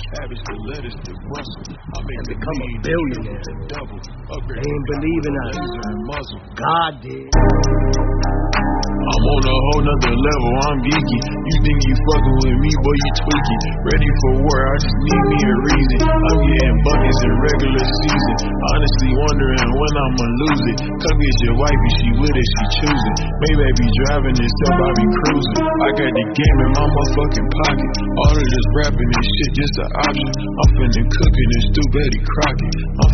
Habits, the letters, the rustle. I make and become a billionaire. Double. They ain't believe in us. God did. I'm on a whole nother level, I'm geeky. You think you fucking with me, boy, you tweaky. Ready for war, I just need me a reason. I'm getting buckets in regular season. Honestly wondering when I'ma lose it. Come get your wifey, she with it, she choosing. Maybe I be driving itself, I be cruising. I got the game in my motherfucking pocket. All of this rapping and shit just an option. I'm finna cook it and stew Betty Crockett.